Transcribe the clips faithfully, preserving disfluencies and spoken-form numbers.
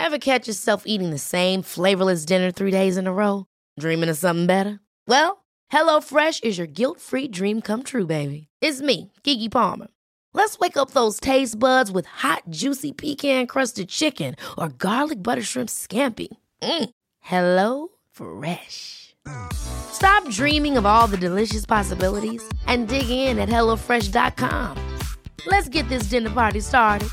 Ever catch yourself eating the same flavorless dinner three days in a row? Dreaming of something better? Well, HelloFresh is your guilt-free dream come true, baby. It's me, Keke Palmer. Let's wake up those taste buds with hot, juicy pecan-crusted chicken or garlic butter shrimp scampi. Mm. Hello Fresh. Stop dreaming of all the delicious possibilities and dig in at hello fresh dot com. Let's get this dinner party started.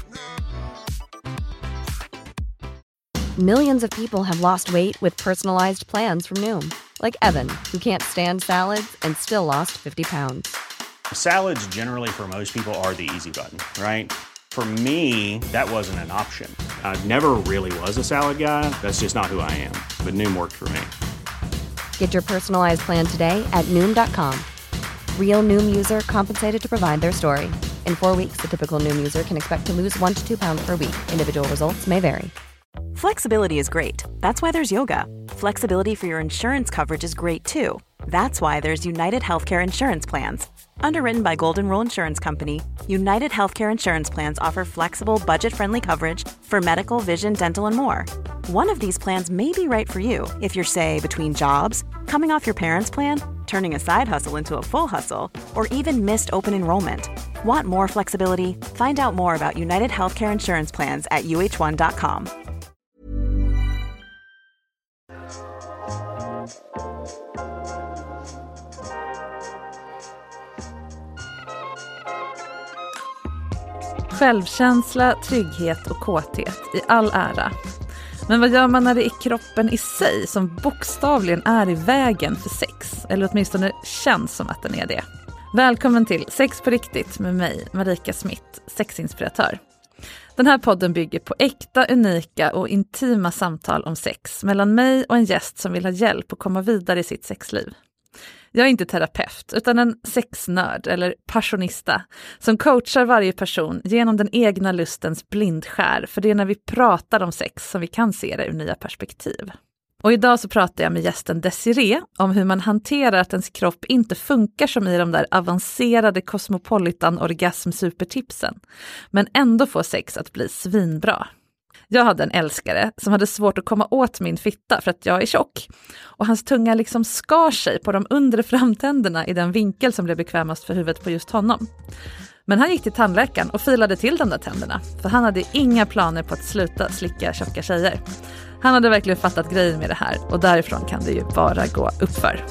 Millions of people have lost weight with personalized plans from Noom. Like Evan, who can't stand salads and still lost fifty pounds. Salads generally for most people are the easy button, right? For me, that wasn't an option. I never really was a salad guy. That's just not who I am. But Noom worked for me. Get your personalized plan today at Noom dot com. Real Noom user compensated to provide their story. In four weeks, the typical Noom user can expect to lose one to two pounds per week. Individual results may vary. Flexibility is great. That's why there's yoga. Flexibility for your insurance coverage is great too. That's why there's United Healthcare Insurance Plans. Underwritten by Golden Rule Insurance Company, United Healthcare Insurance Plans offer flexible, budget-friendly coverage for medical, vision, dental, and more. One of these plans may be right for you if you're, say, between jobs, coming off your parents' plan, turning a side hustle into a full hustle, or even missed open enrollment. Want more flexibility? Find out more about United Healthcare Insurance Plans at U H one dot com. Självkänsla, trygghet och kåthet i all ära. Men vad gör man när det är kroppen i sig som bokstavligen är i vägen för sex? Eller åtminstone känns som att den är det. Välkommen till Sex på riktigt med mig, Marika Smith, sexinspiratör. Den här podden bygger på äkta, unika och intima samtal om sex mellan mig och en gäst som vill ha hjälp att komma vidare i sitt sexliv. Jag är inte terapeut utan en sexnörd eller passionista som coachar varje person genom den egna lustens blindskär, för det är när vi pratar om sex som vi kan se det ur nya perspektiv. Och idag så pratar jag med gästen Desiree om hur man hanterar att ens kropp inte funkar som i de där avancerade Cosmopolitan-orgasm-supertipsen, men ändå får sex att bli svinbra. Jag hade en älskare som hade svårt att komma åt min fitta för att jag är tjock. Och hans tunga liksom skar sig på de undre framtänderna i den vinkel som blev bekvämast för huvudet på just honom. Men han gick till tandläkaren och filade till de där tänderna. För han hade inga planer på att sluta slicka tjocka tjejer. Han hade verkligen fattat grejen med det här. Och därifrån kan det ju bara gå uppför.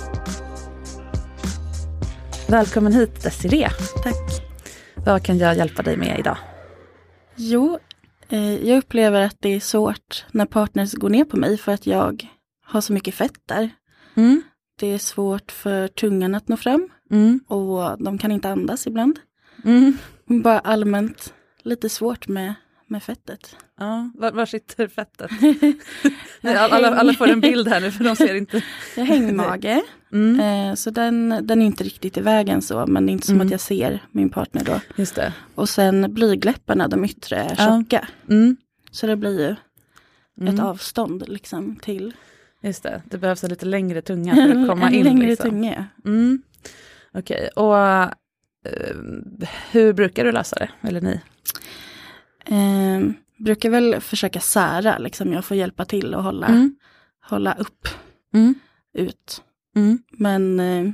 Välkommen hit Desiree. Tack. Vad kan jag hjälpa dig med idag? Jo, jag upplever att det är svårt när partners går ner på mig för att jag har så mycket fett där. Mm. Det är svårt för tungan att nå fram Mm. och de kan inte andas ibland. Mm. Bara allmänt lite svårt med, med fettet. Ja, var, var sitter fettet? alla, alla får en bild här nu för de ser inte. Jag har hängmage, mm. eh, så den, den är inte riktigt i vägen så, men det är inte som mm. att jag ser min partner då. Just det. Och sen blygläpparna, de yttre är tjocka. Ja. Mm. Så det blir ju mm. ett avstånd liksom till. Just det, det behövs en lite längre tunga för att komma en in. längre liksom. tunga. Mm. Okej, okay. Och uh, hur brukar du lösa det? Eller ni? Eh, brukar väl försöka sära, liksom jag får hjälpa till och hålla, mm. hålla upp, mm. ut. Mm. Men eh,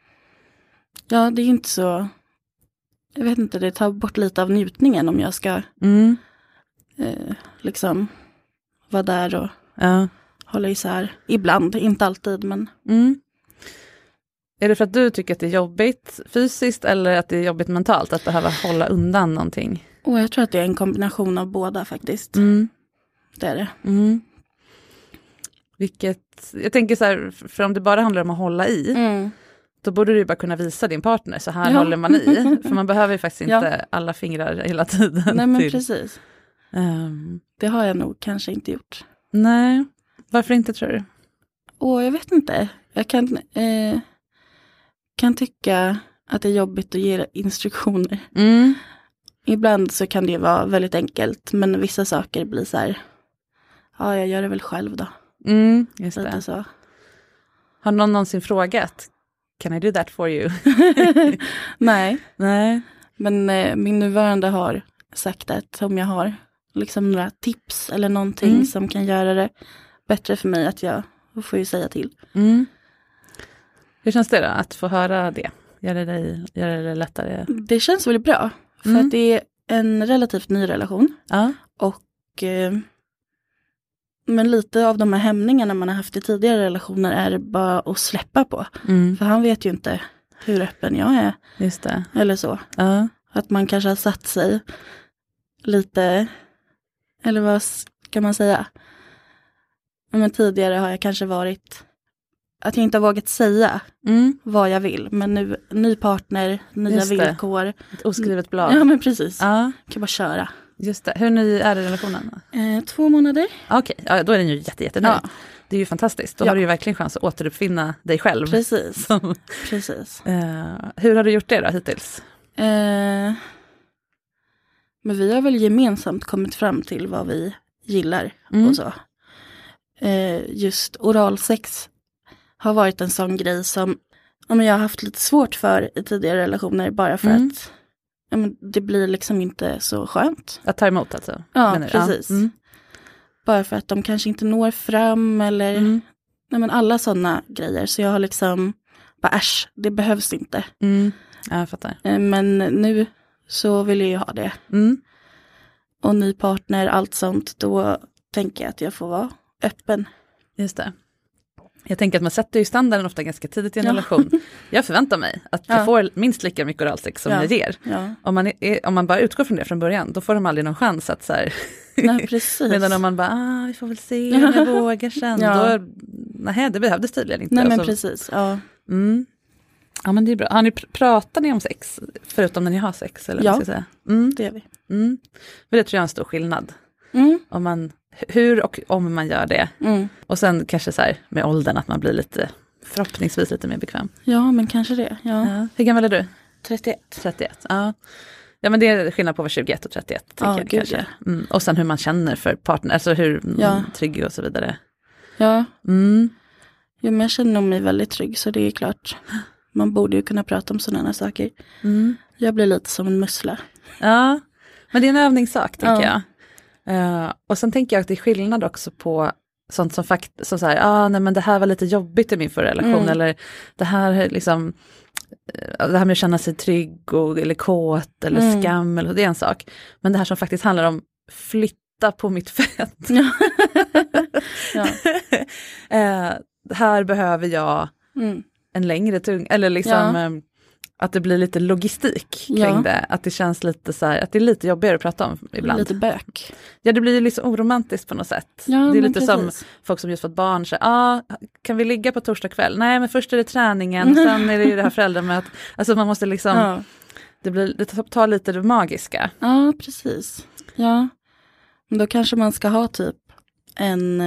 ja, det är inte så, jag vet inte, det tar bort lite av njutningen om jag ska mm. eh, liksom vara där och ja. hålla isär. Ibland, inte alltid, men... Mm. Är det för att du tycker att det är jobbigt fysiskt eller att det är jobbigt mentalt att behöva hålla undan någonting? Och jag tror att det är en kombination av båda faktiskt. Mm. Det är det. Mm. Vilket, jag tänker så här, för om det bara handlar om att hålla i, mm. då borde du ju bara kunna visa din partner, så här ja. håller man i. För man behöver ju faktiskt inte ja. alla fingrar hela tiden. Nej men till. precis. Um, det har jag nog kanske inte gjort. Nej, varför inte tror du? Åh, jag vet inte. Jag kan, eh, kan tycka att det är jobbigt att ge instruktioner. Mm. Ibland så kan det ju vara väldigt enkelt, men vissa saker blir så här, ja, jag gör det väl själv då. Mm, just det. Så. Har någon någonsin frågat, can I do that for you? Nej. Nej. Men eh, min nuvarande har sagt att om jag har liksom några tips eller någonting mm. som kan göra det bättre för mig, att jag får ju säga till. Mm. Hur känns det då att få höra det? Gör det, dig, gör det lättare? Det känns väldigt bra. För mm. att det är en relativt ny relation. Ja. Och eh, men lite av de här hämningarna man har haft i tidigare relationer är det bara att släppa på. Mm. För han vet ju inte hur öppen jag är. Just det. Eller så. Ja. Att man kanske har satt sig lite, eller vad ska man säga? Men tidigare har jag kanske varit att jag inte har vågat säga mm. vad jag vill. Men nu, ny partner, nya villkor. Ett oskrivet blad. Ja, men precis. Ja. Kan bara köra. Just det. Hur ny är relationen? Eh, två månader. Okej, ja, då är den ju jätte, jättenöjd. Ja. Det är ju fantastiskt. Då ja. har du ju verkligen chans att återuppfinna dig själv. Precis. Som, precis. Eh, hur har du gjort det då hittills? Eh, men vi har väl gemensamt kommit fram till vad vi gillar mm. och så. Eh, just oralsex har varit en sån grej som ja, men jag har haft lite svårt för i tidigare relationer, bara för mm. att ja, men det blir liksom inte så skönt. Att ta emot alltså? Ja, precis. Ja. Mm. Bara för att de kanske inte når fram eller mm. nej, men alla sådana grejer. Så jag har liksom bara äsch, det behövs inte. Mm. Ja, jag fattar. Eh, men nu så vill jag ju ha det. Mm. Och ny partner, allt sånt, då tänker jag att jag får vara öppen. Just det. Jag tänker att man sätter ju standarden ofta ganska tidigt i en ja. relation. Jag förväntar mig att ja. jag får minst lika mycket oralsex som ja. jag ger. Ja. Om, man är, om man bara utgår från det från början, då får de aldrig någon chans att så här... Nej, precis. Medan om man bara, ah, vi får väl se om jag vågar sen. Ja. Då, nej, det behövdes tydligen inte. Nej, men så, precis. Ja. Mm. Ja, men det är bra. Har ni pr- pratar ni om sex? Förutom när ni har sex? Eller ja, vad ska jag säga? Mm. det gör vi. Mm. För det tror jag är en stor skillnad. Mm. Om man... Hur och om man gör det. Mm. Och sen kanske så här med åldern att man blir lite, förhoppningsvis lite mer bekväm. Ja, men kanske det. Ja. Ja. Hur gammal är du? trettioett. trettioett, ja. Ja, men det är skillnad på att vara tjugoett och trettioett. Ja, jag, gud, kanske. Ja. Mm. Och sen hur man känner för partner, alltså hur ja. trygg och så vidare. Ja. Mm. Jo, men jag känner nog mig väldigt trygg, så det är klart. Man borde ju kunna prata om sådana saker. Mm. Jag blir lite som en mussla. Ja, men det är en övningssak, tänker ja. jag. Uh, och sen tänker jag att det är skillnad också på sånt som faktiskt, som så här, ah, nej men det här var lite jobbigt i min förra relation, mm. eller det här liksom, det här med att känna sig trygg och, eller kåt eller mm. skam, eller det är en sak. Men det här som faktiskt handlar om flytta på mitt fett. Ja. ja. uh, här behöver jag mm. en längre tung, eller liksom... Ja. Um, att det blir lite logistik kring ja. det. Att det känns lite så här, att det är lite jobbigare att prata om ibland. Lite bök. Ja, det blir ju liksom oromantiskt på något sätt. Ja, det är lite precis. som folk som just fått barn. Ja, ah, kan vi ligga på torsdag kväll? Nej, men först är det träningen, sen är det ju det här föräldramötet. Alltså man måste liksom, ja. det, blir, det tar lite det magiska. Ja, precis. Ja, men då kanske man ska ha typ en...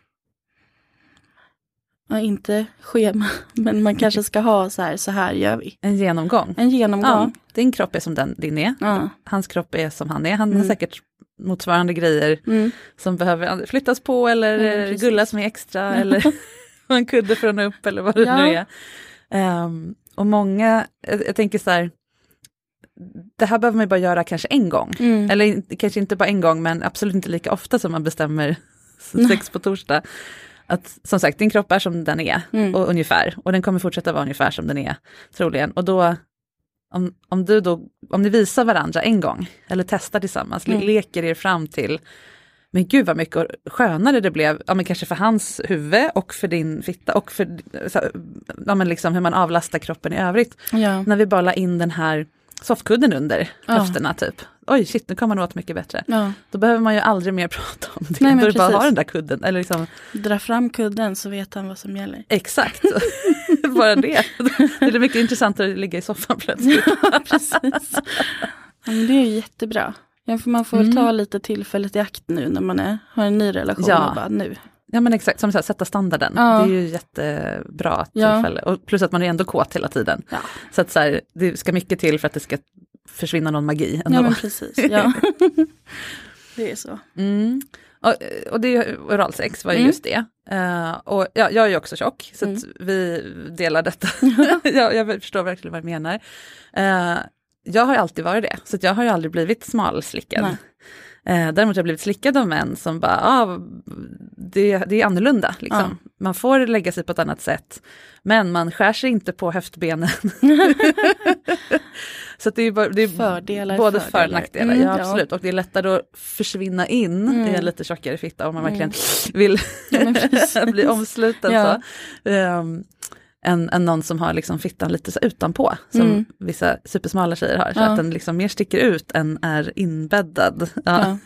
Ja, inte schema, men man kanske ska ha så här, så här gör vi. En genomgång. En genomgång. Ja, din kropp är som den, din är. Ja. Hans kropp är som han är. Han mm. har säkert motsvarande grejer mm. som behöver flyttas på eller mm, gullas med extra ja. eller en kudde för att nå upp eller vad det ja. nu är. Um, och många, jag, jag tänker så här, det här behöver man bara göra kanske en gång. Mm. Eller kanske inte bara en gång, men absolut inte lika ofta som man bestämmer sex på torsdag. Att som sagt, din kropp är som den är mm. och ungefär, och den kommer fortsätta vara ungefär som den är troligen, och då om, om du då om ni visar varandra en gång eller testar tillsammans, mm. leker er fram till, men gud vad mycket skönare det blev, ja men kanske för hans huvud och för din fitta och för så, ja men liksom hur man avlastar kroppen i övrigt, ja. när vi bara la in den här softkudden under ja. höfterna typ. Oj, shit, nu kommer man åt mycket bättre. Ja. Då behöver man ju aldrig mer prata om det. Nej, men då bara ha den där kudden. Eller liksom... Dra fram kudden så vet han vad som gäller. Exakt. Bara det. Det är mycket intressantare att ligga i soffan plötsligt. Ja, precis. Ja, men det är ju jättebra. Ja, för man får mm. väl ta lite tillfället i akt nu när man är, har en ny relation. Ja. Och bara nu. Ja, men exakt, som så här, sätta standarden. Ja. Det är ju jättebra tillfälle. Ja. Och plus att man är ändå kåt hela tiden. Ja. Så att så här, det ska mycket till för att det ska försvinna någon magi ändå. Ja, men precis. Ja. Det är så. Mm. Och, och det oralsex var ju mm. just det. Uh, och ja, jag är ju också tjock, så mm. att vi delar detta. jag, jag förstår verkligen vad jag menar. Uh, jag har ju alltid varit det, så att jag har ju aldrig blivit smalslickad. Eh, däremot har jag blivit slickad av män som bara, ah, det, det är annorlunda. Liksom. Ja. Man får lägga sig på ett annat sätt. Men man skär sig inte på höftbenen. Så att det är, bara, det är fördelar, både för och nackdelar. Mm, ja, absolut. Ja. Och det är lättare att försvinna in mm. i en lite tjockare fitta om man verkligen mm. vill ja, bli omsluten. Ja. Så. Um, än, än någon som har liksom fittan lite så utanpå. Som mm. vissa supersmala tjejer har. Så ja. Att den liksom mer sticker ut än är inbäddad. Ja.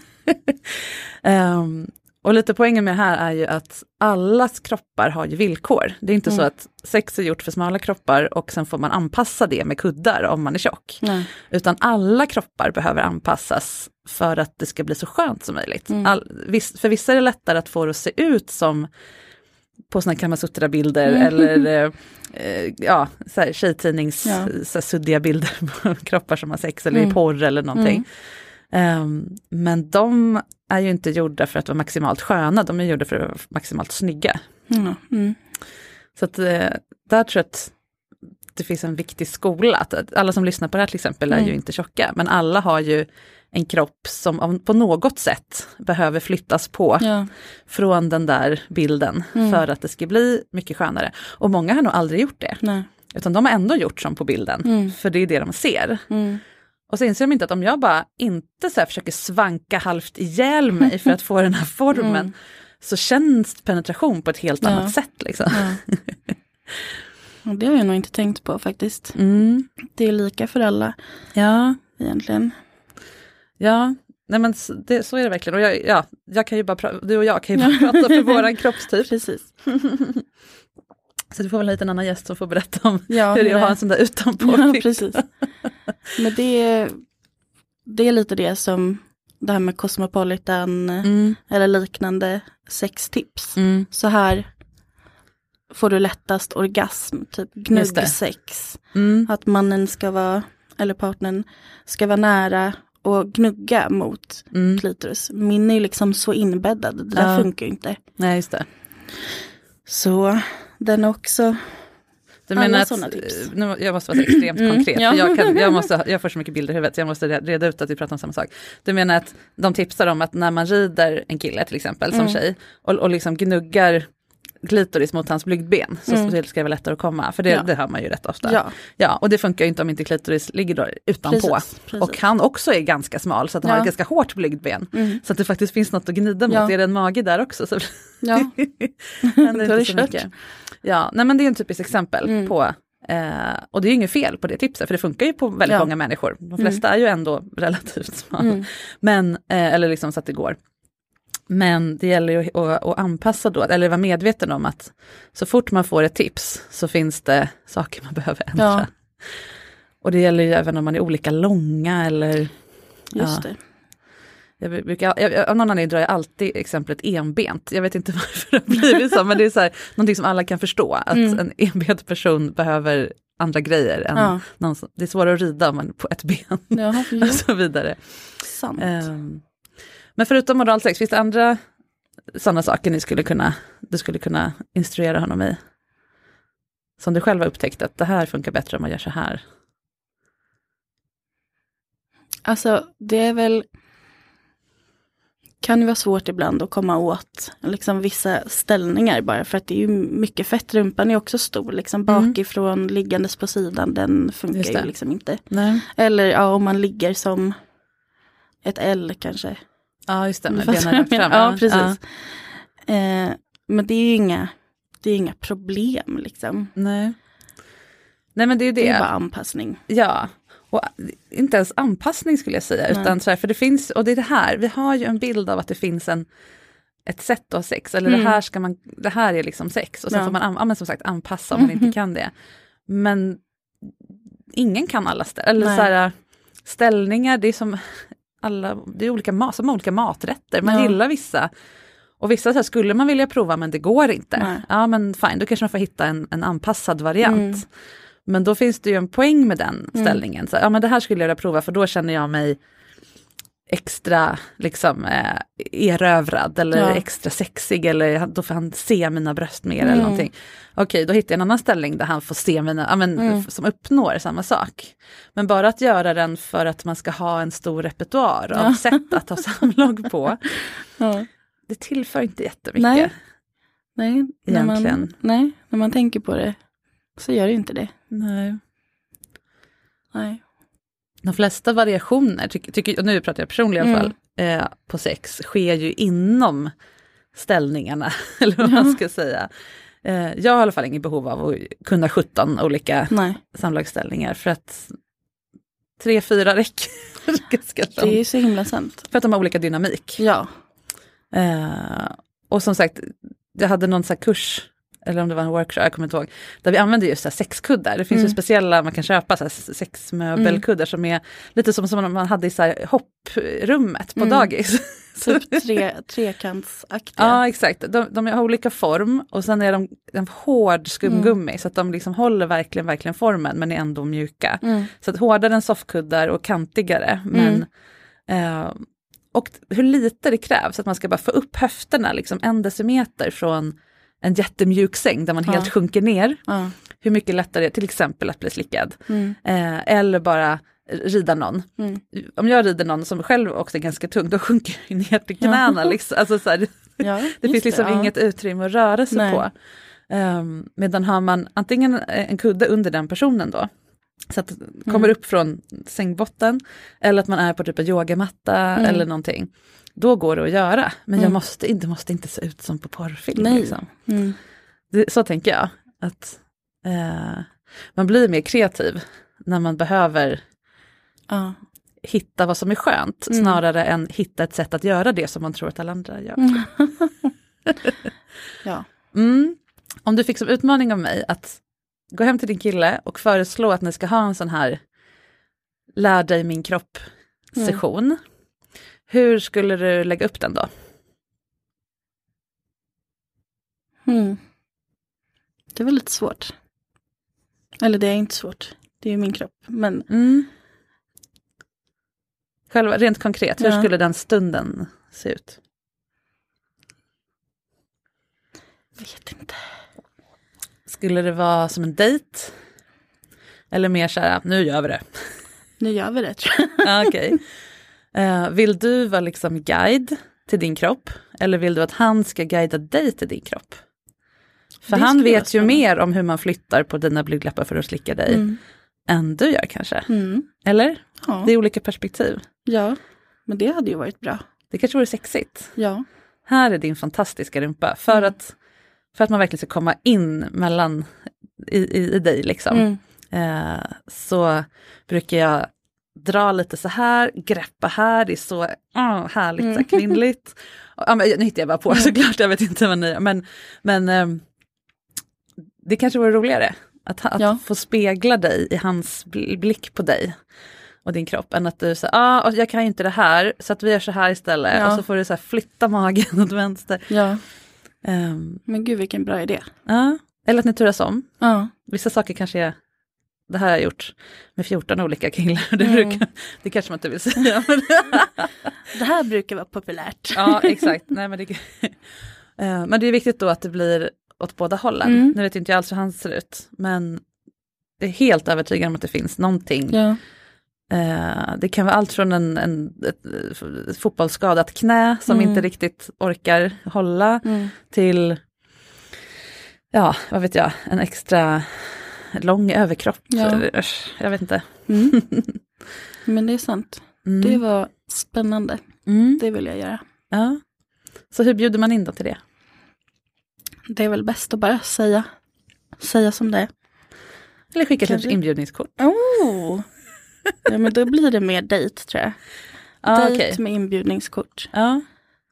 Ja. um, Och lite poängen med det här är ju att allas kroppar har ju villkor. Det är inte mm. så att sex är gjort för smala kroppar och sen får man anpassa det med kuddar om man är tjock. Nej. Utan alla kroppar behöver anpassas för att det ska bli så skönt som möjligt. Mm. All, viss, för vissa är det lättare att få det att se ut som på såna Kamasutra-bilder mm. eller eh, ja, så här, tjejtidnings ja. så här, suddiga bilder på kroppar som har sex eller mm. i porr eller någonting. Mm. Um, men de är ju inte gjorda för att vara maximalt sköna, de är gjorda för att vara maximalt snygga. Mm. Mm. Så att uh, där tror jag att det finns en viktig skola. Att alla som lyssnar på det här till exempel mm. är ju inte tjocka, men alla har ju en kropp som på något sätt behöver flyttas på ja. Från den där bilden mm. för att det ska bli mycket skönare. Och många har nog aldrig gjort det. Nej. Utan de har ändå gjort som på bilden, mm. för det är det de ser. Mm. Och så inser de inte att om jag bara inte så här försöker svanka halvt ihjäl mig för att få den här formen mm. så känns penetration på ett helt ja. Annat sätt. Liksom. Ja. Och det har jag nog inte tänkt på faktiskt. Mm. Det är lika för alla. Ja. Egentligen. Ja, nej men det, så är det verkligen. Och jag, ja, jag kan ju bara pra- du och jag kan ju bara prata för våran kroppstyp. Precis. Så du får väl ha en annan gäst som får berätta om ja, hur det är att ha en sån där utanpå. Ja, precis. Men det, det är lite det som det här med Cosmopolitan mm. eller liknande sextips. Mm. Så här får du lättast orgasm, typ gnuggsex. Mm. Att mannen ska vara, eller partnern ska vara nära och gnugga mot mm. klitoris. Min är liksom så inbäddad, det där ja. Funkar ju inte. Nej, just det. Så den också... Du menar att, nu, jag måste vara extremt mm, konkret. Ja. Jag, kan, jag, måste, jag får så mycket bilder i huvudet så jag måste reda ut att vi pratar om samma sak. Du menar att de tipsar om att när man rider en kille till exempel som mm. tjej och, och liksom gnuggar klitoris mot hans blygdben så mm. ska det vara lättare att komma. För det, ja. Det hör man ju rätt ofta. Ja. Ja, och det funkar ju inte om inte klitoris ligger då utanpå. Precis, precis. Och han också är ganska smal så att han ja. Har ett ganska hårt blygdben. Mm. Så att det faktiskt finns något att gnida mot. Ja. Det är en mage där också. Så. Ja. Men det är inte så mycket. Ja, nej men det är en typisk exempel mm. på eh, och det är ju inget fel på det tipset för det funkar ju på väldigt ja. Många människor. De flesta mm. är ju ändå relativt smala. Mm. Men, eh, eller liksom så att det går. Men det gäller ju att, att anpassa då, eller vara medveten om att så fort man får ett tips så finns det saker man behöver ändra. Ja. Och det gäller ju även om man är olika långa eller... Just ja. Det. Jag brukar, jag, av någon anledning drar jag alltid exemplet enbent. Jag vet inte varför det har blivit så, men det är så här, någonting som alla kan förstå. Att mm. en enbent person behöver andra grejer. Än ja. Någon som, det är svårare att rida om man på ett ben. Ja, och så vidare. Sant. Um, men förutom oralsex, finns det andra sådana saker ni skulle kunna, du skulle kunna instruera honom i? Som du själv har upptäckt att det här funkar bättre om man gör så här. Alltså, det är väl... kan ju vara svårt ibland att komma åt liksom vissa ställningar bara för att det är ju mycket fett. Rumpan är också stor liksom bakifrån mm. liggandes på sidan, den funkar ju liksom inte. Nej. Eller ja, om man ligger som ett L kanske. Ja, just det. Med benen fram. Ja, precis. Ja. Eh, men det är ju inga, det är inga problem liksom. Nej. Nej, men det är ju det. Det är bara anpassning. Ja. Och inte ens anpassning skulle jag säga, utan så här, för det finns, och det är det här, vi har ju en bild av att det finns en, ett sätt att ha sex, eller mm. det här ska man, det här är liksom sex, och sen ja. Får man ja, men som sagt anpassa om man inte kan det. Men ingen kan alla ställ, eller så här, ställningar, det är som alla, det är olika, mat, som olika maträtter, man ja. Gillar vissa, och vissa så här, skulle man vilja prova men det går inte. Nej. Ja men fine, då kanske man får hitta en, en anpassad variant. Mm. Men då finns det ju en poäng med den ställningen. Mm. Så, ja, men det här skulle jag vilja prova för då känner jag mig extra liksom eh, erövrad eller Ja. extra sexig eller då får han se mina bröst mer Mm. eller någonting. Okej, då hittar jag en annan ställning där han får se mina, ja, men, Mm. som uppnår samma sak. Men bara att göra den för att man ska ha en stor repertoar av Ja. sätt att ha samlag på, Ja. det tillför inte jättemycket. Nej. Nej, när man, Egentligen. nej, när man tänker på det så gör det inte det. Nej. Nej. De flesta variationer, tycker, tycker, och nu pratar jag personligen i alla fall, eh, på sex sker ju inom ställningarna, eller vad man ska säga. Eh, jag har i alla fall inget behov av att kunna sjutton olika Nej. samlagsställningar, för att tre, fyra räcker ganska långt. Det är så himla sant. För att de har olika dynamik. Ja. Eh, och som sagt, jag hade någon så här kurs, eller om det var en workshop, jag kommer inte ihåg, där vi använde just så här sexkuddar. Det finns Mm. ju speciella, man kan köpa så här sexmöbelkuddar som är lite som, som man hade i så här hopprummet på Mm. dagis. Typ tre, trekantsaktiga. Ja, exakt. De, de har olika form och sen är de en hård skumgummi så att de liksom håller verkligen, verkligen formen men är ändå mjuka. Mm. Så att hårdare än soffkuddar och kantigare. Men, eh, och hur lite det krävs att man ska bara få upp höfterna liksom en decimeter från en jättemjuk säng där man Ja. helt sjunker ner. Ja. Hur mycket lättare är det till exempel att bli slickad. Mm. Eh, eller bara rida någon. Mm. Om jag rider någon som själv också är ganska tung, då sjunker jag ner till knäna. Liksom. Alltså, så här, Ja, det just finns liksom ja. inget utrymme att röra sig Nej. på. Um, medan har man antingen en kudde under den personen då, så att det kommer Mm. upp från sängbotten, eller att man är på typ en yogamatta Mm. eller någonting, då går det att göra. Men Mm. jag måste inte, måste inte se ut som på porrfilm. Nej. Liksom. Mm. Det, så tänker jag. Att eh, man blir mer kreativ när man behöver Ja. hitta vad som är skönt, Mm. snarare än hitta ett sätt att göra det som man tror att alla andra gör. Mm. Ja. Mm. Om du fick som utmaning av mig att gå hem till din kille och föreslå att ni ska ha en sån här lär dig min kropp-session. Mm. Hur skulle du lägga upp den då? Mm. Det var lite svårt. Eller det är inte svårt. Det är ju min kropp. Men Mm. Själva, rent konkret, hur Ja. skulle den stunden se ut? vet inte. Skulle det vara som en dejt? Eller mer så här, nu gör vi det. Nu gör vi det, tror jag. Ja, okej. Eh, vill du vara liksom guide till din kropp? Eller vill du att han ska guida dig till din kropp? För Det han skulle vara vet ju spännande. mer om hur man flyttar på dina blygdläppar för att slicka dig Mm. än du gör kanske. Mm. Eller? Ja. Det är olika perspektiv. ja, men det hade ju varit bra. Det kanske vore sexigt. Ja. Här är din fantastiska rumpa. För, Mm. att, för att man verkligen ska komma in mellan i, i, i dig liksom. Mm. Eh, så brukar jag dra lite så här, greppa här, det är så oh, härligt, Mm. så här, kvinnligt. Och, ja, men, nu hittar jag bara på såklart, jag vet inte vad ni gör. Men, men eh, det kanske vore roligare att, att Ja. få spegla dig i hans bl- blick på dig och din kropp, än att du säger, ja ah, jag kan ju inte det här, så att vi gör så här istället. Ja. Och så får du så här flytta magen åt vänster. ja, Um, men gud vilken bra idé. ja. Eller att ni turas om. Ja, Vissa saker kanske är, det här har jag gjort med fjorton olika killar. Det, Mm. brukar, det kanske man inte vill säga. Men det här brukar vara populärt. ja, exakt. Nej, men, det, Eh, men det är viktigt då att det blir åt båda hållen. Mm. Nu vet inte jag alls hur han ser ut. Men det är helt övertygande om att det finns någonting. Ja. Eh, det kan vara allt från en, en, ett, ett fotbollsskadat knä som Mm. inte riktigt orkar hålla. Mm. Till, ja, vad vet jag, en extra lång överkropp. Ja. Usch, jag vet inte. Mm. Men det är sant. Mm. Det var spännande. Mm. Det vill jag göra. Ja. Så hur bjuder man in då till det? Det är väl bäst att bara säga. Säga som det är. Eller skicka Kanske. ett inbjudningskort? Oh. Ja, men då blir det mer dejt, tror jag. Ja, dejt okej. med inbjudningskort. Ja,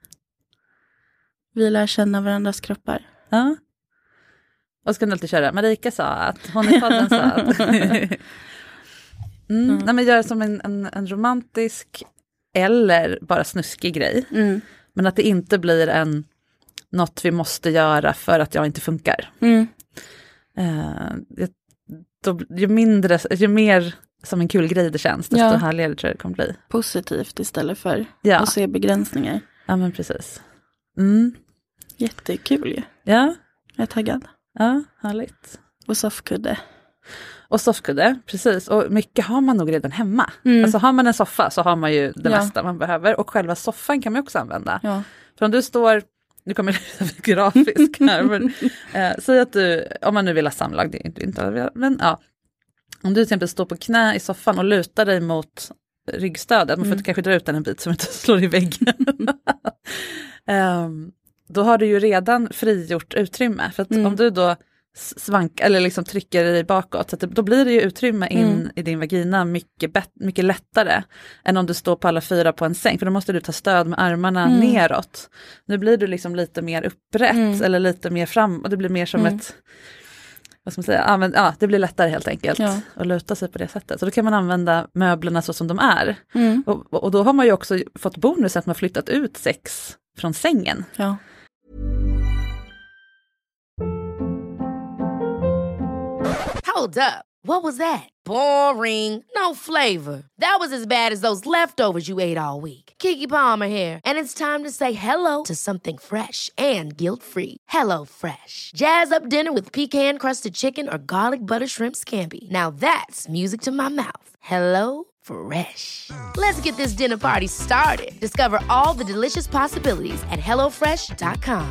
Vi lär känna varandras kroppar. ja. Och ska ni alltid köra, Marika sa att, hon i podden sa att. mm. Mm. Nej, men gör som en, en, en romantisk eller bara snuskig grej. Mm. Men att det inte blir en något vi måste göra för att jag inte funkar. Mm. Eh, det, då, ju, mindre, ju mer som en kul grej det känns, desto ja. härligare tror jag det kommer bli. Positivt istället för ja. att se begränsningar. Ja, men precis. Mm. Jättekul ju. Ja. Jag är taggad. Ja, härligt. Och soffkudde. Och soffkudde, precis. Och mycket har man nog redan hemma. Mm. Alltså har man en soffa så har man ju det ja. mesta man behöver. Och själva soffan kan man också använda. Ja. För om du står, nu kommer det bli grafisk här, men eh, säg att du, om man nu vill ha samlag, det är inte, men ja. Om du till exempel står på knä i soffan och lutar dig mot ryggstödet, man får mm. kanske dra ut den en bit som inte slår i väggen. um, då har du ju redan frigjort utrymme. För att mm. om du då svank eller liksom trycker dig bakåt, så att det, då blir det ju utrymme in mm. i din vagina mycket, bet- mycket lättare än om du står på alla fyra på en säng, för då måste du ta stöd med armarna mm. neråt. Nu blir du liksom lite mer upprätt mm. eller lite mer fram, och det blir mer som mm. ett, vad ska man säga, ja, men, ja, det blir lättare helt enkelt ja. att luta sig på det sättet. Så då kan man använda möblerna så som de är. Mm. Och, och då har man ju också fått bonus att man flyttat ut sex från sängen. Ja. Hold up. What was that? Boring. No flavor. That was as bad as those leftovers you ate all week. Keke Palmer here, and it's time to say hello to something fresh and guilt-free. Hello Fresh. Jazz up dinner with pecan-crusted chicken or garlic butter shrimp scampi. Now that's music to my mouth. Hello Fresh. Let's get this dinner party started. Discover all the delicious possibilities at hello fresh dot com.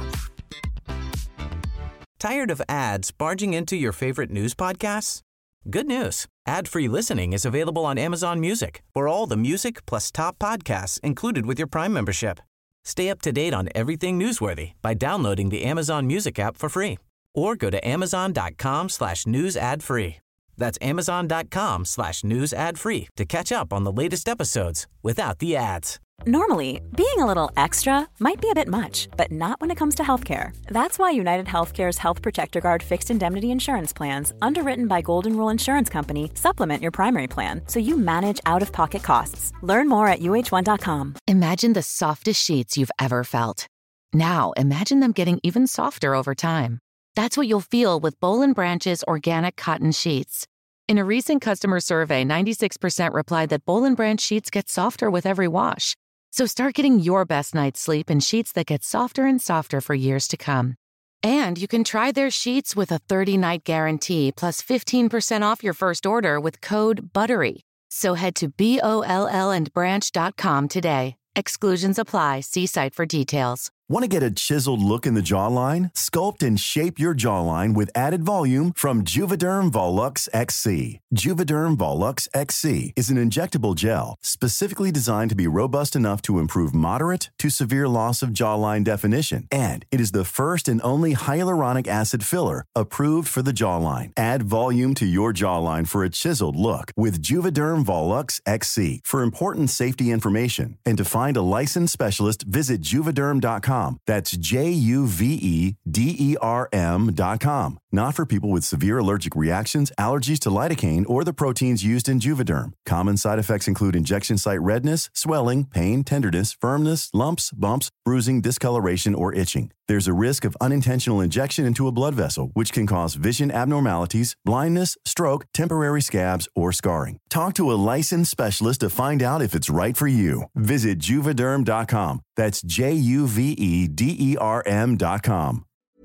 Tired of ads barging into your favorite news podcasts? Good news. Ad-free listening is available on Amazon Music for all the music plus top podcasts included with your Prime membership. Stay up to date on everything newsworthy by downloading the Amazon Music app for free or go to amazon.com slash news ad free. That's amazon.com slash news ad free to catch up on the latest episodes without the ads. Normally, being a little extra might be a bit much, but not when it comes to healthcare. That's why United Healthcare's Health Protector Guard fixed indemnity insurance plans, underwritten by Golden Rule Insurance Company, supplement your primary plan so you manage out-of-pocket costs. Learn more at U H one dot com. Imagine the softest sheets you've ever felt. Now, imagine them getting even softer over time. That's what you'll feel with Boll and Branch's organic cotton sheets. In a recent customer survey, ninety-six percent replied that Boll and Branch sheets get softer with every wash. So start getting your best night's sleep in sheets that get softer and softer for years to come. And you can try their sheets with a thirty-night guarantee plus fifteen percent off your first order with code BUTTERY. So head to B O L L and branch dot com today. Exclusions apply. See site for details. Want to get a chiseled look in the jawline? Sculpt and shape your jawline with added volume from Juvederm Volux X C. Juvederm Volux X C is an injectable gel specifically designed to be robust enough to improve moderate to severe loss of jawline definition. And it is the first and only hyaluronic acid filler approved for the jawline. Add volume to your jawline for a chiseled look with Juvederm Volux X C. For important safety information and to find a licensed specialist, visit juvederm dot com. That's J U V E D E R M dot com. Not for people with severe allergic reactions, allergies to lidocaine, or the proteins used in Juvederm. Common side effects include injection site redness, swelling, pain, tenderness, firmness, lumps, bumps, bruising, discoloration, or itching. There's a risk of unintentional injection into a blood vessel, which can cause vision abnormalities, blindness, stroke, temporary scabs, or scarring. Talk to a licensed specialist to find out if it's right for you. Visit juvederm dot com. That's J U V E D E R M dot com.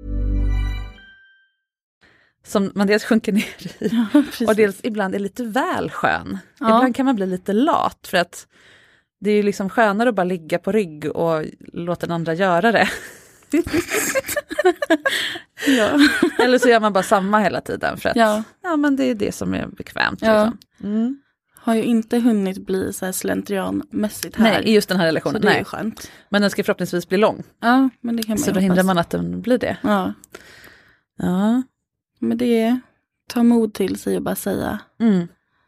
Som man dels sjunker ner i ja, och dels ibland är lite väl skön. Ja. Ibland kan man bli lite lat för att det är ju liksom skönare att bara ligga på rygg och låta den andra göra det. Ja. Eller så gör man bara samma hela tiden för att ja. Ja, men det är det som är bekvämt. Ja. Liksom. Mm. Har ju inte hunnit bli så här slentrianmässigt här. Nej, i just den här relationen. Så det är Nej. Skönt. Men den ska förhoppningsvis bli lång. Ja, men det kan man Så då hoppas. Hindrar man att den blir det. Ja. Ja. Men det är ta mod till sig och bara säga. Mm.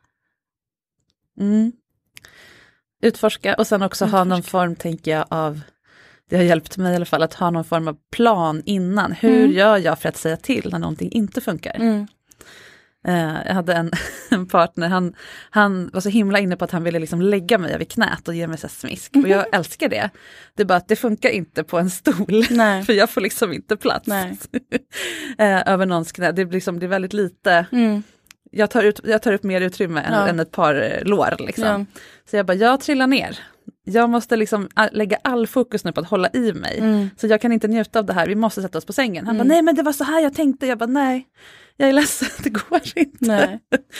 Mm. Utforska och sen också Utforska. ha någon form, tänker jag, av, det har hjälpt mig i alla fall, att ha någon form av plan innan. Hur mm. gör jag för att säga till när någonting inte funkar? Mm. Uh, jag hade en, en partner, han, han var så himla inne på att han ville liksom lägga mig över knät och ge mig så smisk. Mm. Och jag älskar det. Det är bara att det funkar inte på en stol. Nej. För jag får liksom inte plats. uh, över någons knä. Det är, liksom, det är väldigt lite. Mm. jag tar, ut, jag tar upp mer utrymme än, ja. än ett par lår. Liksom. Ja. Så jag bara, jag trillar ner. Jag måste liksom lägga all fokus nu på att hålla i mig. Mm. Så jag kan inte njuta av det här. Vi måste sätta oss på sängen. Han mm. bara, nej men det var så här jag tänkte. Jag bara, nej. Jag är ledsen, det går inte. Nej.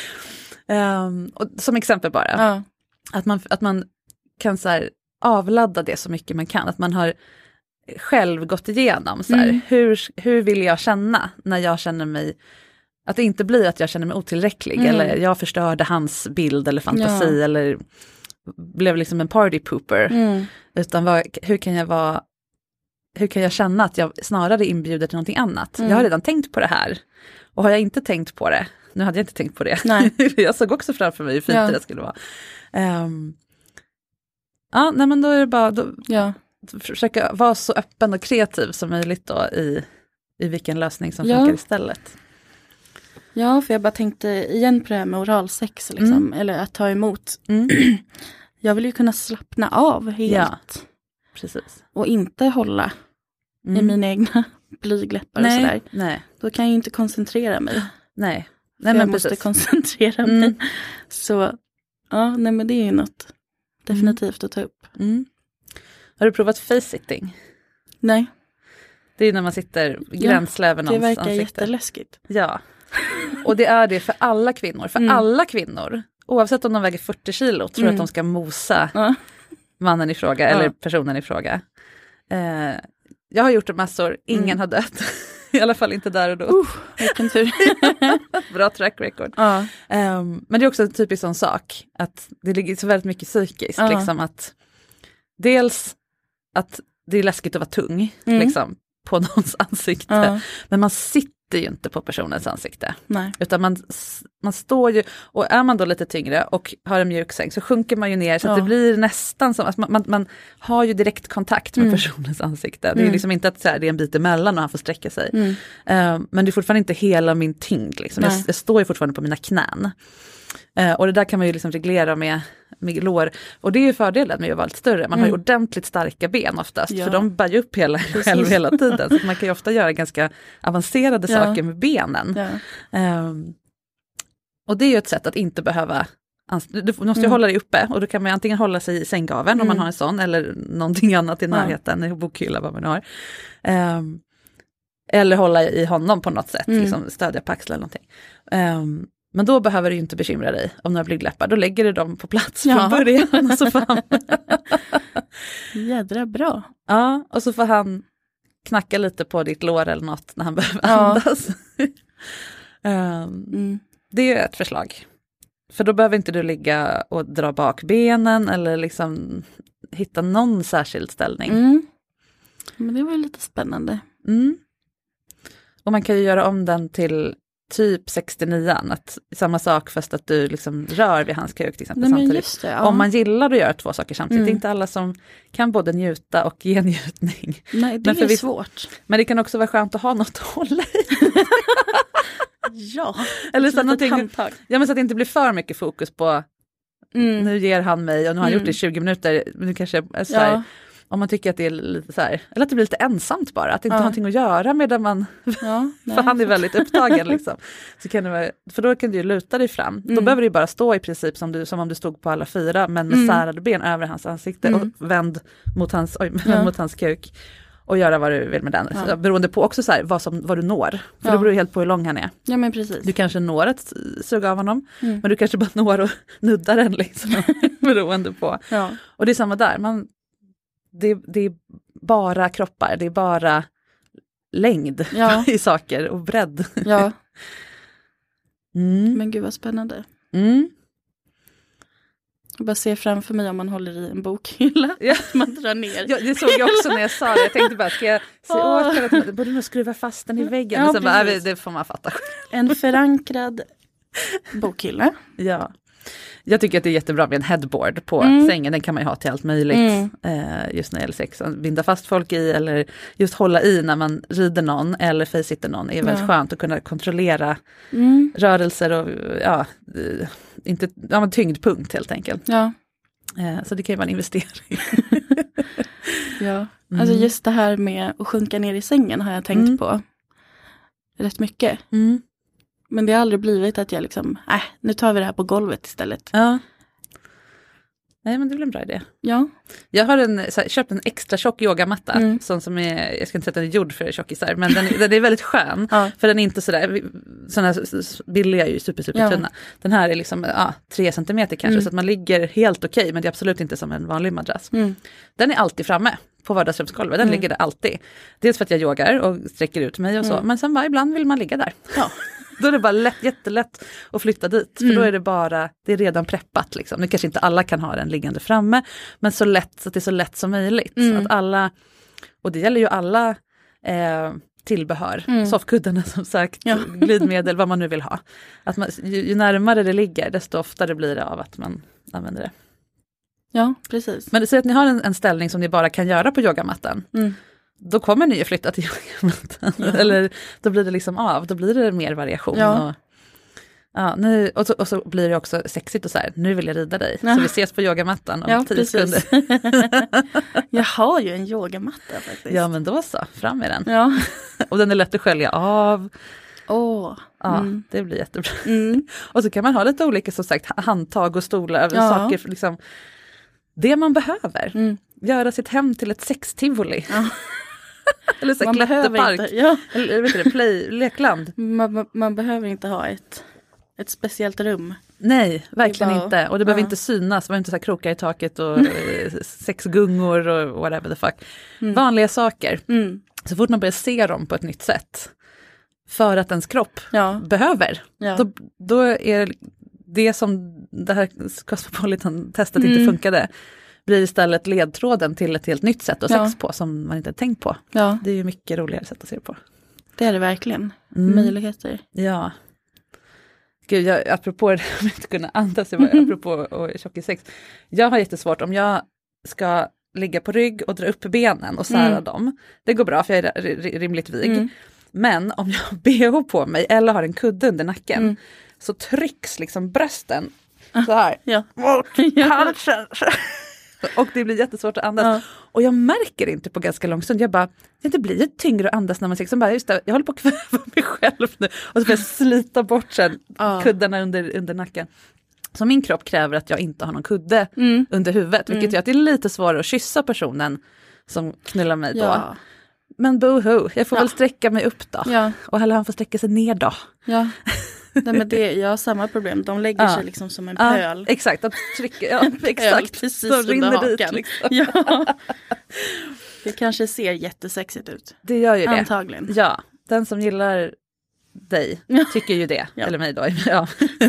um, och som exempel bara. Ja. Att, man, att man kan så här, avladda det så mycket man kan. Att man har själv gått igenom. Så här, mm. hur, hur vill jag känna när jag känner mig... Att det inte blir att jag känner mig otillräcklig. Mm. Eller jag förstörde hans bild eller fantasi. Ja. Eller blev liksom en party pooper. Mm. Utan vad, hur kan jag vara... Hur kan jag känna att jag snarare inbjuder till någonting annat? Mm. Jag har redan tänkt på det här. Och har jag inte tänkt på det, nu hade jag inte tänkt på det. Nej. Jag såg också framför mig hur fint ja. det skulle vara. Um, ja, nej men då är det bara då, ja. försöka vara så öppen och kreativ som möjligt då i, i vilken lösning som ja. funkar istället. Ja, för jag bara tänkte igen på det här med oralsex liksom, mm. eller att ta emot. Mm. Jag vill ju kunna slappna av helt. Ja. Precis. Och inte hålla mm. i mina egna blygläppar och sådär. Nej. Då kan jag ju inte koncentrera mig. Nej. nej men jag måste precis. koncentrera mm. mig. Så ja, nej men det är ju något definitivt mm. att ta upp. Mm. Har du provat face-sitting? Nej. Det är när man sitter gränsle över någons ansikte. Det verkar jätteläskigt. Ja. Och det är det för alla kvinnor. För mm. alla kvinnor. Oavsett om de väger fyrtio kilo tror mm. att de ska mosa ja. mannen i fråga. Eller ja. personen i fråga. Eh, jag har gjort det massor. Ingen mm. har dött. I alla fall inte där och då. Uh, vilken tur. Bra track record. Ja. Um, men det är också en typisk sån sak. Att det ligger så väldigt mycket psykiskt. Ja. Liksom att, dels att det är läskigt att vara tung. Mm. Liksom, på någons ansikte. Ja. Men man sitter ju inte på personens ansikte. Nej. Utan man, man står ju, och är man då lite tyngre och har en mjuk säng så sjunker man ju ner så ja. att det blir nästan som att man, man, man har ju direkt kontakt med mm. personens ansikte. Det är mm. liksom inte att så här, det är en bit emellan och han får sträcka sig. Mm. Uh, men det är fortfarande inte hela min tyngd. Liksom. Jag, jag står ju fortfarande på mina knän. Uh, och det där kan man ju liksom reglera med, med lår. Och det är ju fördelen med att vara lite större. Man mm. har ju ordentligt starka ben oftast. Ja. För de bär ju upp hela, själv hela tiden. Så man kan ju ofta göra ganska avancerade ja. saker med benen. Ja. Um, och det är ju ett sätt att inte behöva... Du måste ju mm. hålla dig uppe. Och då kan man antingen hålla sig i sänggaveln mm. om man har en sån. Eller någonting annat i närheten. Ja. I bokhylla vad man har. Um, eller hålla i honom på något sätt. Mm. Liksom stödja på axlar eller någonting. Um, Men då behöver du ju inte bekymra dig om några blygdläppar. Då lägger du dem på plats ja. från början. Och så får han... Jädra bra. Ja, och så får han knacka lite på ditt lår eller något när han behöver ja. andas. um, mm. Det är ett förslag. För då behöver inte du ligga och dra bak benen eller liksom hitta någon särskild ställning. Mm. Men det var ju lite spännande. Mm. Och man kan ju göra om den till... typ sextionio, att samma sak fast att du liksom rör vid hans kuk till exempel. Nej, samtidigt. Det, ja. Om man gillar att göra två saker samtidigt. Mm. Det är inte alla som kan både njuta och ge njutning. Nej, det men är vi, svårt. Men det kan också vara skönt att ha något att hålla i. Ja, eller så, någonting, ja, men så att det inte blir för mycket fokus på mm. nu ger han mig och nu har han mm. gjort det i tjugo minuter. Men nu kanske är så här, ja. Om man tycker att det är lite så här, eller att det blir lite ensamt bara, att det inte ja. har någonting att göra medan man, ja, för han är väldigt upptagen liksom. Så kan det vara, för då kan du ju luta dig fram. Mm. Då behöver du bara stå i princip som, du, som om du stod på alla fyra, men med mm. särade ben över hans ansikte mm. och vänd mot hans, oj, ja. mot hans kuk och göra vad du vill med den. Ja. Så, beroende på också så här, vad, som, vad du når. För ja. det beror ju helt på hur lång han är. Ja, men precis. Du kanske når ett sug av honom, mm. men du kanske bara når och nuddar den liksom, beroende på. Ja. Och det är samma där, man Det, det är bara kroppar, det är bara längd ja. i saker och bredd. Ja. Mm. Men gud vad spännande. Mm. Jag bara ser framför mig om man håller i en bokhylla. Ja. Man drar ner. Ja, det såg jag också när jag sa det. Jag tänkte bara, ska jag se åt för att man borde nog skruva fast den i väggen. Ja, och sen bara, det får man fatta. En förankrad bokhylla. Ja. Jag tycker att det är jättebra med en headboard på mm. sängen. Den kan man ju ha till allt möjligt. Mm. Eh, just när det gäller sex. Binda fast folk i eller just hålla i när man rider någon eller face-sitter någon. är väldigt ja. skönt att kunna kontrollera mm. rörelser och ja, inte, ja, men tyngdpunkt helt enkelt. Ja. Eh, så det kan ju vara en investering. Ja, mm. alltså just det här med att sjunka ner i sängen har jag tänkt mm. på rätt mycket. Mm. Men det har aldrig blivit att jag liksom, nej, äh, nu tar vi det här på golvet istället. Ja. Nej, men det blir en bra idé. Ja. Jag har en, så här, köpt en extra tjock yogamatta. Mm. Sån som är, jag ska inte säga att den är gjord för tjockisar. Men den, den är väldigt skön. Ja. För den är inte sådär, sådana billiga är ju super, super tunna. Ja. Den här är liksom ja, tre centimeter kanske. Mm. Så att man ligger helt okej. Men det är absolut inte som en vanlig madrass. Mm. Den är alltid framme på vardagsrumsgolvet. Den mm. ligger där alltid. Dels för att jag yogar och sträcker ut mig och så. Mm. Men sen bara ibland vill man ligga där. Ja. Då är det bara lätt, jättelätt att flytta dit. För mm. då är det bara, det är redan preppat liksom. Nu kanske inte alla kan ha den liggande framme. Men så lätt, så att det är så lätt som möjligt. Mm. Att alla, och det gäller ju alla eh, tillbehör. Mm. Soffkuddarna som sagt, ja. glidmedel, vad man nu vill ha. Att man, ju, ju närmare det ligger, desto oftare blir det av att man använder det. Ja, precis. Men det säger att ni har en, en ställning som ni bara kan göra på yogamattan. Mm. Då kommer ni ju flytta till yogamattan. Ja. Eller då blir det liksom av, då blir det mer variation. Ja. Och, ja, nu, och, så, och så blir det också sexigt och så här, nu vill jag rida dig. Ja. Så vi ses på yogamattan om ja, tio sekunder. Jag har ju en yogamatta faktiskt. Ja, men då så, fram med den. Ja. Och den är lätt att skölja av. Åh. Ja, mm. det blir jättebra. Mm. Och så kan man ha lite olika, som sagt, handtag och stolar över ja. saker, liksom, det man behöver. Mm. Göra sitt hem till ett sextivoli. Ja. Eller så man klätterpark. Inte, ja. Eller vet du det, play, lekland. Man, man, man behöver inte ha ett, ett speciellt rum. Nej, verkligen bara, inte. Och det behöver ja. inte synas. Man behöver inte så här krokar i taket och sex gungor och whatever the fuck. Mm. Vanliga saker. Mm. Så fort man börjar se dem på ett nytt sätt. För att ens kropp ja. behöver. Ja. Då, då är det som det här Cosmopolitan-testet mm. inte funkade. Blir istället ledtråden till ett helt nytt sätt att ja. sex på som man inte tänkt på. Ja. Det är ju mycket roligare sätt att se på. Det är det verkligen. Mm. Möjligheter. Ja. Gud, jag, apropå det, jag inte kunna andas, jag bara, apropå och tjockissex. Jag har jättesvårt om jag ska ligga på rygg och dra upp benen och sära mm. dem. Det går bra för jag är rimligt vig. Mm. Men om jag har B H på mig eller har en kudde under nacken mm. så trycks liksom brösten så här. Ja. Och det blir jättesvårt att andas. Ja. Och jag märker inte på ganska lång stund. Jag bara, det blir ju tyngre att andas när man liksom bara, just det, jag håller på att kväva mig själv nu. Och så får jag slita bort sen ja. kuddarna under, under nacken. Så min kropp kräver att jag inte har någon kudde mm. under huvudet. Vilket mm. gör att det är lite svårare att kyssa personen som knullar mig då. Ja. Men boho, jag får ja. väl sträcka mig upp då. Ja. Och eller han får sträcka sig ner då. Ja. Nej, men det, jag har samma problem. De lägger ja. sig liksom som en pöl. Ja, exakt, de trycker, ja, exakt. Precis de rinner dit liksom. Ja. Det kanske ser jättesexigt ut. Det gör ju det. Antagligen. Ja, den som gillar dig tycker ju det. Ja. Eller mig då. Ja.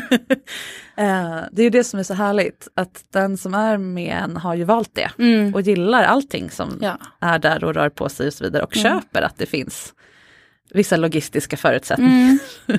Det är ju det som är så härligt. Att den som är med en har ju valt det. Mm. Och gillar allting som ja. är där och rör på sig och så vidare. Och mm. köper att det finns vissa logistiska förutsättningar. Mm.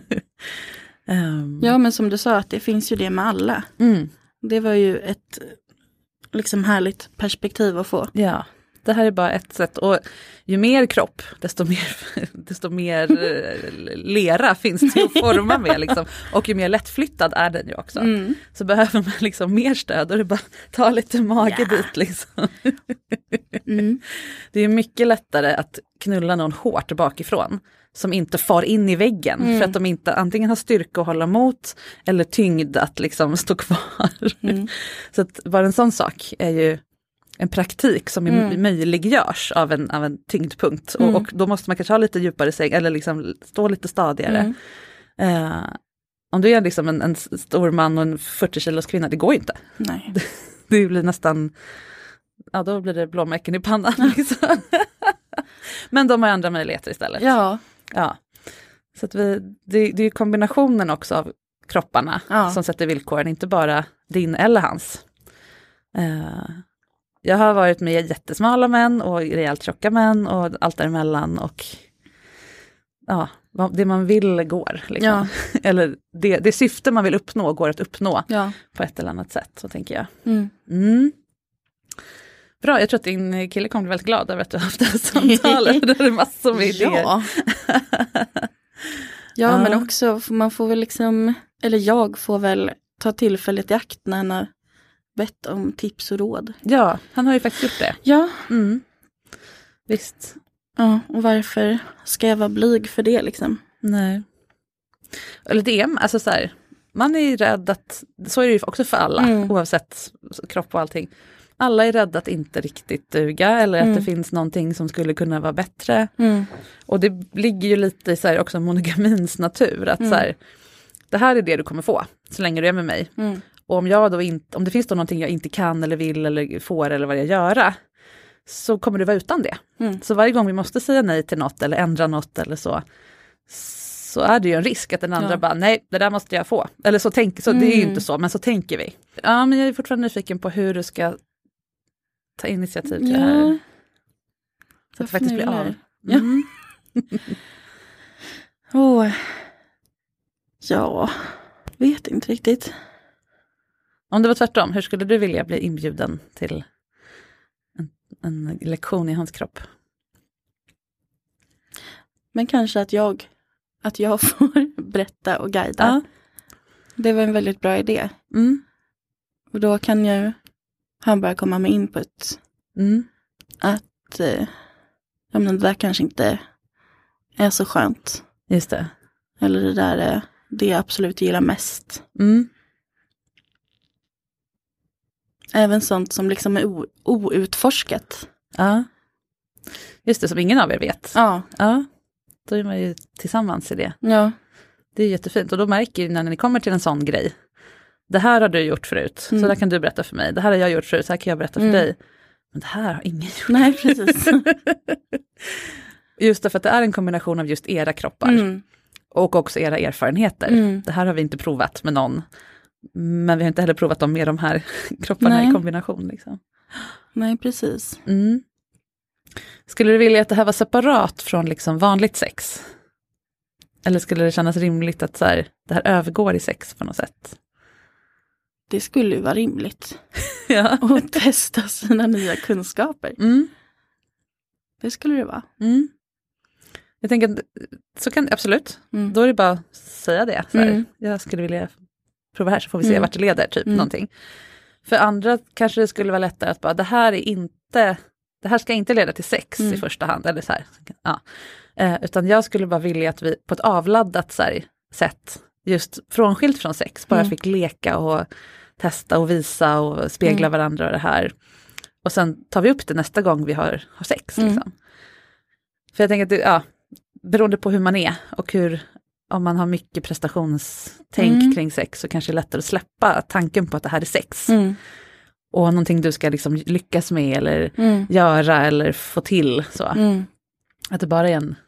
Um. Ja, men som du sa, att det finns ju det med alla. Mm. Det var ju ett liksom härligt perspektiv att få. Ja, det här är bara ett sätt. Och ju mer kropp, desto mer, desto mer lera finns det att forma med. Liksom. Och ju mer lättflyttad är den ju också. Mm. Så behöver man liksom mer stöd och det bara ta lite mage yeah. dit. Liksom. Mm. Det är mycket lättare att knulla någon hårt bakifrån. Som inte far in i väggen. Mm. För att de inte antingen har styrka att hålla mot. Eller tyngd att liksom stå kvar. Mm. Så att bara en sån sak är ju en praktik som mm. möjliggörs av en, av en tyngdpunkt. Mm. Och, och då måste man kanske ha lite djupare säng. Eller liksom stå lite stadigare. Mm. Uh, om du är liksom en, en stor man och en fyrtio kilos kvinna. Det går inte. Nej. Det, det blir nästan... Ja, då blir det blåmärken i pannan. Liksom. Men de har andra möjligheter istället. Ja. Ja, så att vi, det, det är kombinationen också av kropparna ja. som sätter villkoren, inte bara din eller hans. Uh, jag har varit med jättesmala män och rejält tjocka män och allt däremellan och ja, det man vill går. Liksom. Ja. Eller det, det syfte man vill uppnå går att uppnå ja. på ett eller annat sätt, så tänker jag. Mm. Mm. Bra, jag tror att din kille kommer bli väldigt glad över att du har haft det här samtalet. Det är massor med idéer. Ja, ja uh. men också, man får väl liksom, eller jag får väl ta tillfället i akt när han har bett om tips och råd. Ja, han har ju faktiskt gjort det. Ja. Mm. Visst. Ja, och varför ska jag vara blyg för det liksom? Nej. Eller det är, alltså så här, man är ju rädd att, så är det ju också för alla, mm. oavsett kropp och allting. Alla är rädda att inte riktigt duga eller mm. att det finns någonting som skulle kunna vara bättre. Mm. Och det ligger ju lite i så här, också monogamins natur. Att mm. så här, det här är det du kommer få så länge du är med mig. Mm. Och om, jag då inte, om det finns då någonting jag inte kan eller vill eller får eller vad jag göra, så kommer du vara utan det. Mm. Så varje gång vi måste säga nej till något eller ändra något eller så, så är det ju en risk att den andra ja. bara, nej, det där måste jag få. Eller så tänker, så mm. det är ju inte så, men så tänker vi. Ja, men jag är fortfarande nyfiken på hur du ska ta initiativ till ja. det här. Så att det faktiskt blir av. Mm. oh. Ja, vet inte riktigt. Om det var tvärtom, hur skulle du vilja bli inbjuden till en, en lektion i hans kropp? Men kanske att jag, att jag får berätta och guida. Ja. Det var en väldigt bra idé. Mm. Och då kan ju han börja komma med input. Mm. Att eh, ja, men det där kanske inte är så skönt. Just det. Eller det där är det jag absolut gillar mest. Mm. Även sånt som liksom är o- outforskat. Ja. Just det, som ingen av er vet. Ja. Ja. Då är man ju tillsammans i det. Ja. Det är jättefint. Och då märker ni när ni kommer till en sån grej. Det här har du gjort förut. Mm. Så där kan du berätta för mig. Det här har jag gjort förut. Så här kan jag berätta för mm. dig. Men det här har ingen gjort. Nej, precis. Just därför att det är en kombination av just era kroppar. Mm. Och också era erfarenheter. Mm. Det här har vi inte provat med någon. Men vi har inte heller provat dem med de här kropparna Nej. i kombination. Liksom. Nej, precis. Mm. Skulle du vilja att det här var separat från liksom vanligt sex? Eller skulle det kännas rimligt att så här, det här övergår i sex på något sätt? Det skulle ju vara rimligt. Ja. Och testa sina nya kunskaper. Mm. Det skulle det vara. Mm. Jag tänker att så kan absolut. Mm. Då är det bara att säga det. Så här, mm. Jag skulle vilja prova här så får vi se mm. vart det leder. Typ mm. någonting. För andra kanske det skulle vara lättare att bara det här är inte, det här ska inte leda till sex mm. i första hand. Eller så här. Ja. Eh, utan jag skulle bara vilja att vi på ett avladdat så här, sätt, just frånskilt från sex, bara mm. fick leka och testa och visa och spegla mm. varandra och det här. Och sen tar vi upp det nästa gång vi har, har sex. Mm. Liksom. För jag tänker att det, ja, beroende på hur man är och hur, om man har mycket prestationstänk mm. kring sex så kanske det är lättare att släppa tanken på att det här är sex. Mm. Och någonting du ska liksom lyckas med eller mm. göra eller få till. Så. Mm. Att det bara är en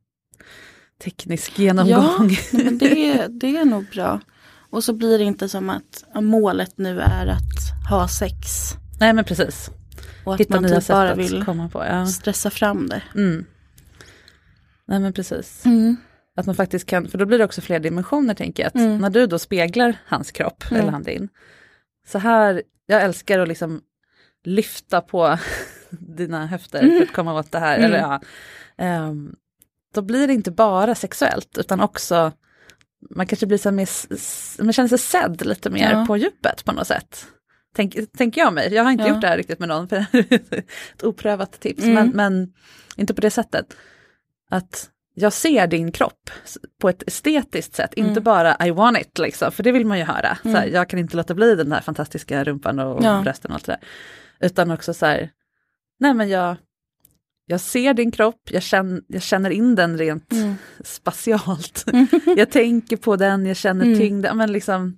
teknisk genomgång. Ja, men det, är, det är nog bra. Och så blir det inte som att målet nu är att ha sex. Nej, men precis. Och att Hitta man typ bara vill komma på. Ja. Stressa fram det. Mm. Nej, men precis. Mm. Att man faktiskt kan, för då blir det också fler dimensioner, tänker jag. Att mm. när du då speglar hans kropp, mm. eller han din. Så här, jag älskar att liksom lyfta på dina höfter mm. för att komma åt det här. Mm. Eller, ja. Um, då blir det inte bara sexuellt, utan också, man kanske blir så mer, man känner sig sedd lite mer ja. på djupet på något sätt. Tänk, tänker jag mig. Jag har inte ja. gjort det här riktigt med någon, för ett oprövat tips. Mm. Men, men inte på det sättet. Att jag ser din kropp på ett estetiskt sätt. Mm. Inte bara I want it, liksom, för det vill man ju höra. Mm. Så här, jag kan inte låta bli den där fantastiska rumpan och ja. brösten och allt det där. Utan också så här, nej men jag, jag ser din kropp, jag känner, jag känner in den rent mm. spatialt. Mm. Jag tänker på den, jag känner mm. tyngden, men liksom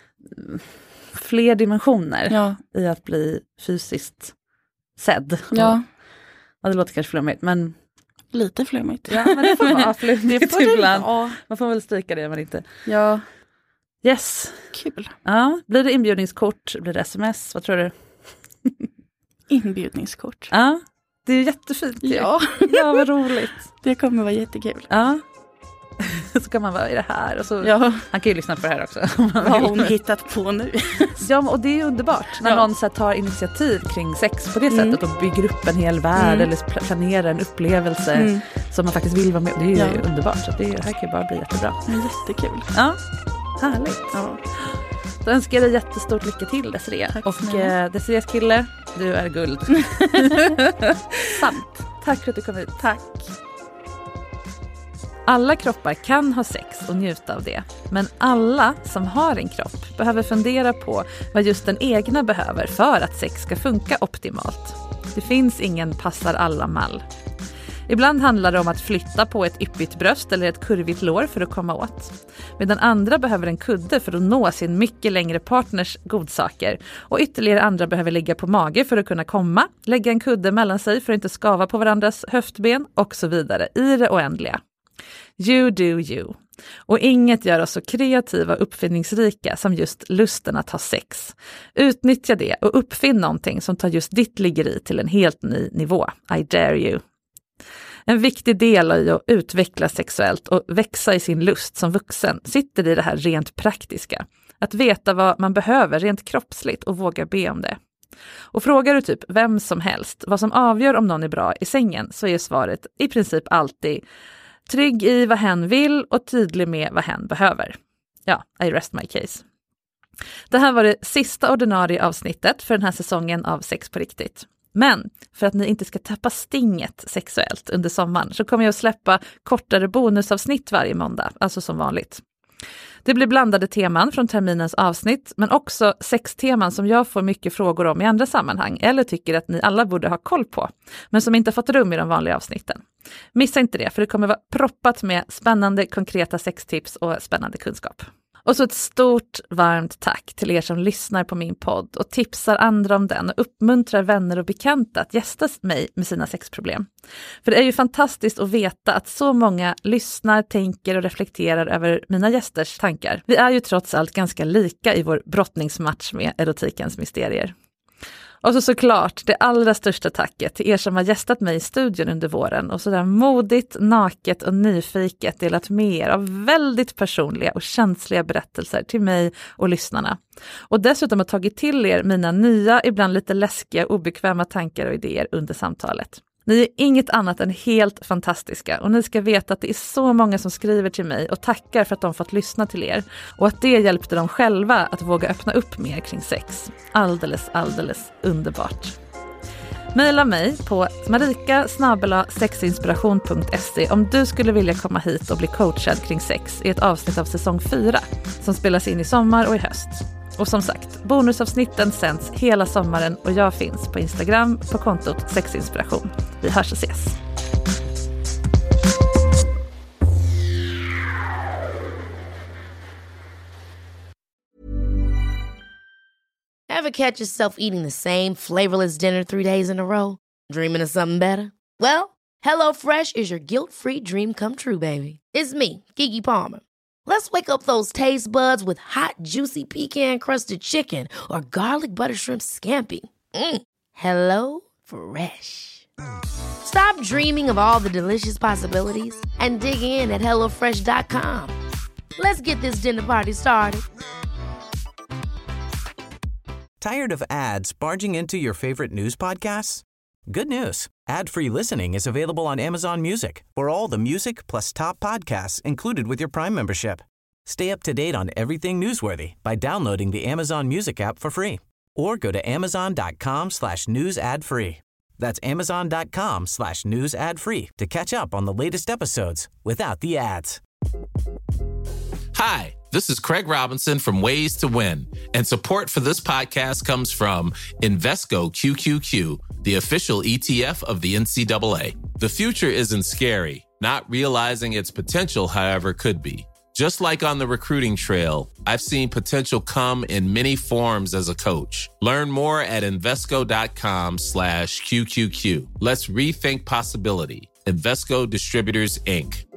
fler dimensioner ja. i att bli fysiskt sedd. Ja. Och, ja, det låter kanske flummigt, men lite flummigt. Ja, men det får vara flummigt det får ibland. Ja. Man får väl stryka det, men inte. Ja. Yes. Kul. Ja, blir det inbjudningskort? Blir det sms? Vad tror du? Inbjudningskort. Ja, det är jättefint. Ja. Ja, vad roligt. Det kommer vara jättekul. Ja. Så kan man vara i det här. Och så, ja. Han kan ju lyssna på det här också. Vad har hon hittat på nu? Ja, och det är ju underbart. När ja. någon så här, tar initiativ kring sex på det mm. sättet och bygger upp en hel värld mm. eller planerar en upplevelse mm. som man faktiskt vill vara med. Det är ju ja. underbart. Så det, det här kan ju bara bli jättebra. Jättekul. Ja, härligt. Ja. Då önskar jag dig jättestort lycka till, Desiree. Tack, och eh, Desirees kille, du är guld. Sant. Tack för att du kom hit. Tack. Alla kroppar kan ha sex och njuta av det, men alla som har en kropp behöver fundera på vad just den egna behöver för att sex ska funka optimalt. Det finns ingen passar alla mall. Ibland handlar det om att flytta på ett yppigt bröst eller ett kurvigt lår för att komma åt. Medan andra behöver en kudde för att nå sin mycket längre partners godsaker. Och ytterligare andra behöver ligga på mage för att kunna komma, lägga en kudde mellan sig för att inte skava på varandras höftben och så vidare i det oändliga. You do you. Och inget gör oss så kreativa och uppfinningsrika som just lusten att ha sex. Utnyttja det och uppfinn någonting som tar just ditt liggeri till en helt ny nivå. I dare you. En viktig del i att utvecklas sexuellt och växa i sin lust som vuxen sitter i det här rent praktiska. Att veta vad man behöver rent kroppsligt och våga be om det. Och frågar du typ vem som helst vad som avgör om någon är bra i sängen, så är svaret i princip alltid trygg i vad hen vill och tydlig med vad hen behöver. Ja, I rest my case. Det här var det sista ordinarie avsnittet för den här säsongen av Sex på riktigt. Men för att ni inte ska tappa stinget sexuellt under sommaren så kommer jag att släppa kortare bonusavsnitt varje måndag, alltså som vanligt. Det blir blandade teman från terminens avsnitt, men också sex teman som jag får mycket frågor om i andra sammanhang eller tycker att ni alla borde ha koll på, men som inte fått rum i de vanliga avsnitten. Missa inte det, för det kommer vara proppat med spännande, konkreta sextips och spännande kunskap. Och så ett stort, varmt tack till er som lyssnar på min podd och tipsar andra om den och uppmuntrar vänner och bekanta att gästa mig med sina sexproblem. För det är ju fantastiskt att veta att så många lyssnar, tänker och reflekterar över mina gästers tankar. Vi är ju trots allt ganska lika i vår brottningsmatch med erotikens mysterier. Och så såklart det allra största tacket till er som har gästat mig i studion under våren och sådär modigt, naket och nyfiket delat med er av väldigt personliga och känsliga berättelser till mig och lyssnarna. Och dessutom har tagit till er mina nya, ibland lite läskiga, obekväma tankar och idéer under samtalet. Ni är inget annat än helt fantastiska och ni ska veta att det är så många som skriver till mig och tackar för att de fått lyssna till er och att det hjälpte dem själva att våga öppna upp mer kring sex. Alldeles, alldeles underbart. Maila mig på marika snabel-a sexinspiration punkt se om du skulle vilja komma hit och bli coachad kring sex i ett avsnitt av säsong fyra som spelas in i sommar och i höst. Och som sagt, bonusavsnitten sänds hela sommaren och jag finns på Instagram på kontot sexinspiration. Vi hörs och ses. Ever catch yourself eating the same flavorless dinner three days in a row? Dreaming of something better? Well, HelloFresh is your guilt-free dream come true, baby. It's me, Keke Palmer. Let's wake up those taste buds with hot, juicy pecan-crusted chicken or garlic butter shrimp scampi. Mm. Hello Fresh. Stop dreaming of all the delicious possibilities and dig in at hello fresh dot com. Let's get this dinner party started. Tired of ads barging into your favorite news podcasts? Good news. Ad-free listening is available on Amazon Music for all the music plus top podcasts included with your Prime membership. Stay up to date on everything newsworthy by downloading the Amazon Music app for free or go to amazon.com slash news ad free. That's amazon.com slash news ad free to catch up on the latest episodes without the ads. Hi, this is Craig Robinson from Ways to Win, and support for this podcast comes from Invesco Q Q Q, the official E T F of the N C double A. The future isn't scary. Not realizing its potential, however, could be. Just like on the recruiting trail, I've seen potential come in many forms as a coach. Learn more at Invesco.com slash QQQ. Let's rethink possibility. Invesco Distributors, Incorporated.